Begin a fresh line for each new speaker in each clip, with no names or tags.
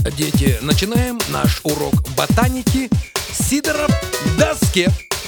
Дети, начинаем наш урок ботаники. Сидоров к доске.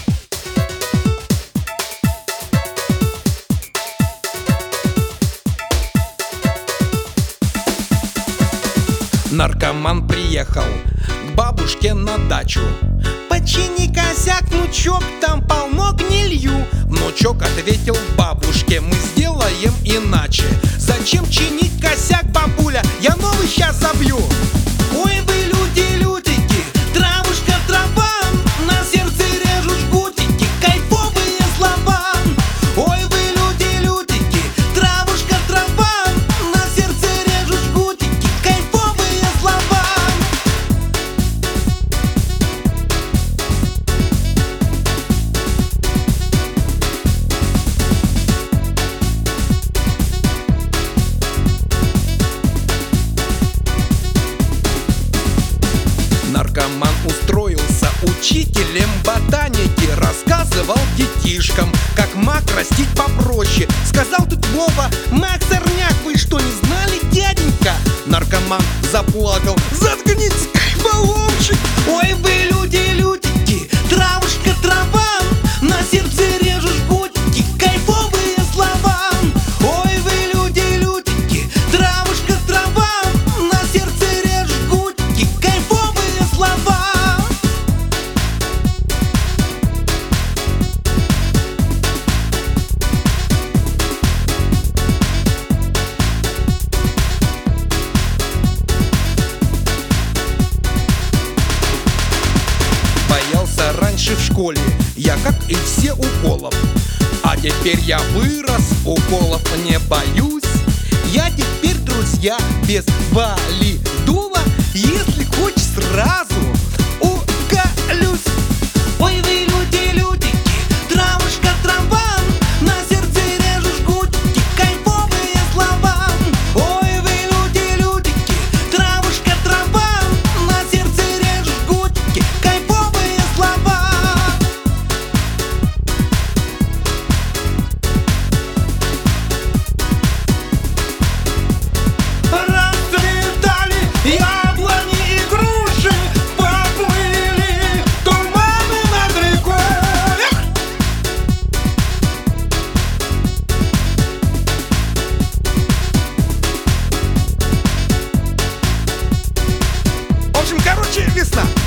Наркоман приехал к бабушке на дачу.
Почини косяк, внучок, там полно гнилью.
Внучок ответил бабушке: мы сделаем иначе.
Зачем чинить косяк, бабуля? Я новый сейчас забью. Ой, вы люди, лютики, травушка, трава, на сердце режут жгутики, кайфовые слова. Ой, вы люди, лютики, травушка, трава, на сердце режут жгутики, кайфовые слова.
Наркоман устроился учителем ботаники. Рассказывал детишкам, как мак растить попроще.
Сказал тут Вова: мак сорняк, вы что, не знали, дяденька?
Наркоман заплакал:
заткнитесь, кайфоломчик. Ой, вы люди, лютики, травушка, трава, на сердце режут жгутики, кайфовые слова. Ой, вы люди, лютики, травушка, трава, на сердце режут жгутики, кайфовые слова.
Боялся раньше в школе я, как и все, уколов. А теперь я вырос, уколов не боюсь.
Я теперь, друзья, без валидула, если хочешь, сразу уколюсь. Ой, вы люди, лютики, травушка, трава, на сердце режут жгутики, кайфовые слова. Ой, вы люди, лютики, травушка, трава, на сердце режут жгутики, кайфовые слова. Расцветали яблони и груши, поплыли туманы над рекой. В общем, короче, весна.